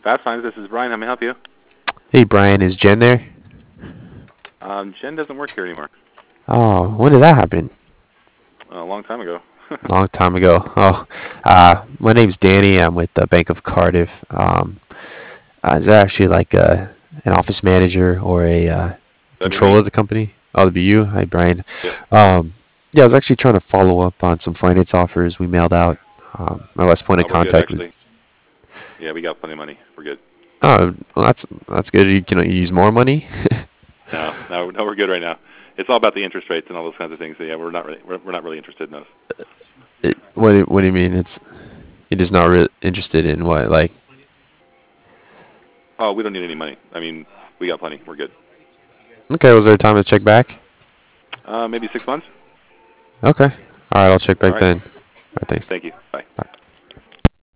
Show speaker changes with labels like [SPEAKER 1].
[SPEAKER 1] Fast Finds, this is Brian. How may I help you?
[SPEAKER 2] Hey Brian, is Jen there?
[SPEAKER 1] Jen doesn't work here anymore.
[SPEAKER 2] Oh, when did that happen?
[SPEAKER 1] A long time ago.
[SPEAKER 2] Long time ago. Oh, my name's Danny. I'm with the Bank of Cardiff. Is that actually like an office manager or a
[SPEAKER 1] That'd be
[SPEAKER 2] controller
[SPEAKER 1] me.
[SPEAKER 2] of the company? Oh, that'd be you. Hi, Brian.
[SPEAKER 1] Yep.
[SPEAKER 2] Yeah, I was actually trying to follow up on some finance offers we mailed out. My last point of
[SPEAKER 1] We're good,
[SPEAKER 2] contact
[SPEAKER 1] actually.
[SPEAKER 2] was.
[SPEAKER 1] Yeah, we got plenty of money. We're good.
[SPEAKER 2] Oh, well, that's good. You can use more money.
[SPEAKER 1] No, we're good right now. It's all about the interest rates and all those kinds of things. So yeah, we're not really interested in those.
[SPEAKER 2] What do you mean? You're just not really interested in what like.
[SPEAKER 1] Oh, we don't need any money. I mean, we got plenty. We're good.
[SPEAKER 2] Okay, was there a time to check back?
[SPEAKER 1] Maybe 6 months.
[SPEAKER 2] Okay. All right, I'll check
[SPEAKER 1] All
[SPEAKER 2] back
[SPEAKER 1] right.
[SPEAKER 2] then. All right, thanks.
[SPEAKER 1] Thank you. Bye.